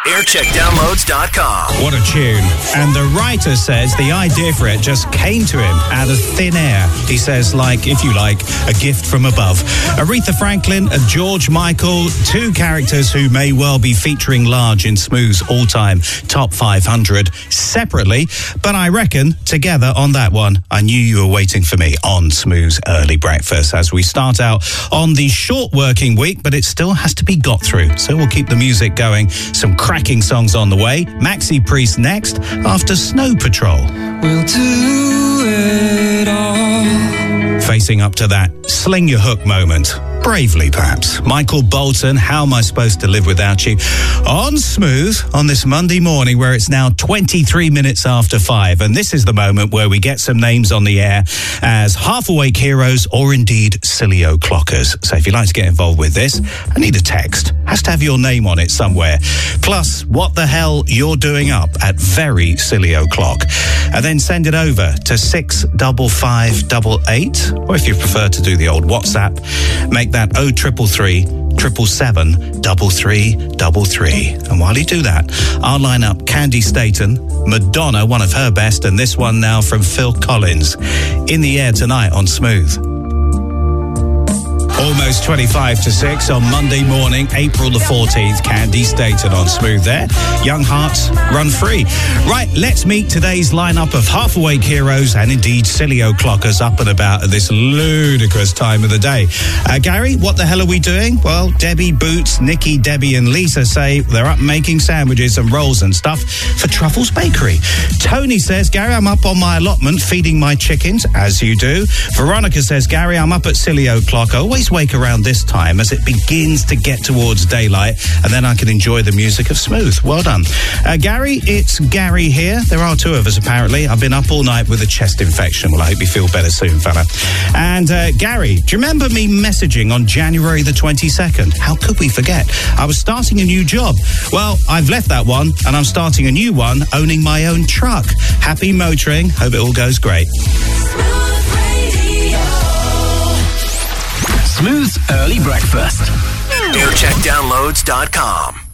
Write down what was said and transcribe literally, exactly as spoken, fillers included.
aircheck downloads dot com. What a tune. And the writer says the idea for it just came to him out of thin air. He says, like, if you like, a gift from above. Aretha Franklin and George Michael, two characters who may well be featuring large in Smooth's all-time top five hundred separately. But I reckon, together on that one, I knew you were waiting for me on Smooth's Early Breakfast as we start out on the short working week, but it still has to be got through. So we'll keep the music going. Some cracking songs on the way. Maxi Priest next after Snow Patrol. We'll do it all. Facing up to that sling your hook moment. Bravely, perhaps. Michael Bolton, How Am I Supposed to Live Without You? On Smooth on this Monday morning where it's now twenty-three minutes after five. And this is the moment where we get some names on the air as half-awake heroes or indeed silly o'clockers. So if you'd like to get involved with this, I need a text. Has to have your name on it somewhere. Plus, what the hell you're doing up at very silly o'clock. And then send it over to six five five eight eight. Or if you prefer to do the old WhatsApp, make that oh triple three triple seven double three double three. And while you do that, I'll line up Candy Staton, Madonna, one of her best, and this one now from Phil Collins. In the air tonight on Smooth. Almost twenty-five to six on Monday morning, April the fourteenth. Candy Staton on Smooth there. Young Hearts, Run Free. Right, let's meet today's lineup of half-awake heroes and indeed silly o'clockers up and about at this ludicrous time of the day. Uh, Gary, what the hell are we doing? Well, Debbie, Boots, Nikki, Debbie and Lisa say they're up making sandwiches and rolls and stuff for Truffles Bakery. Tony says, Gary, I'm up on my allotment feeding my chickens, as you do. Veronica says, Gary, I'm up at silly o'clock. I always wake around this time as it begins to get towards daylight, and then I can enjoy the music of Smooth. Well done. Uh, Gary, it's Gary here. There are two of us, apparently. I've been up all night with a chest infection. Well, I hope you feel better soon, fella. And uh, Gary, do you remember me messaging on January the twenty-second? How could we forget? I was starting a new job. Well, I've left that one, and I'm starting a new one, owning my own truck. Happy motoring. Hope it all goes great. Smooth's Early Breakfast. aircheck downloads dot com.